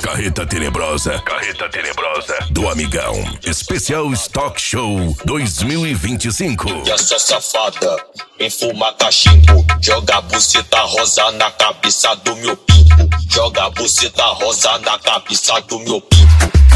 Carreta Tenebrosa do Amigão. Especial Stock Show 2025. E essa safada vem fumar cachimbo, joga buceta rosa na cabeça do meu pinto. Joga buceta rosa na cabeça do meu pinto.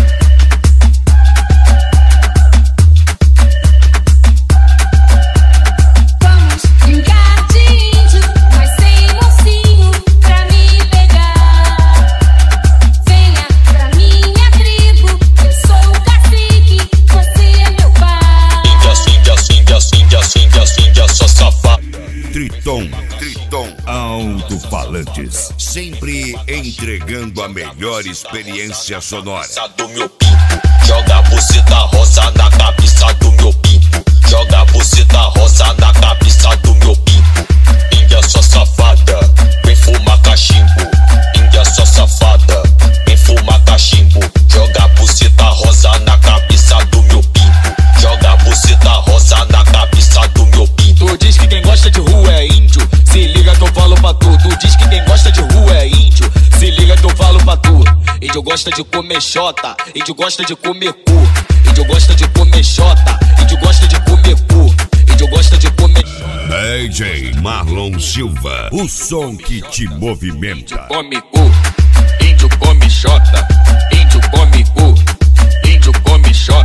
Triton Alto-Falantes, sempre entregando a melhor experiência sonora. Do meu pinto, joga buceta rosa na cabeça do meu pinto. Joga buceta rosa na cabeça do meu pinto. Índia só safada, vem fumar cachimbo. Índia só safada, vem fumar cachimbo. Joga buceta rosa na cabeça do meu pinto. Joga buceta rosa na cabeça do meu pinto. Tu diz que quem gosta de rua é índio, se liga que eu falo pra tu. Tu diz que quem gosta de rua é índio, se liga que eu falo pra tu. Índio gosta de comer xota, índio gosta de comer cu. Índio gosta de comer xota, índio gosta de comer cu. Índio gosta de comer... DJ Marlon Silva, o som que te movimenta. Come cu, índio come xota, índio come cu. Índio come xota.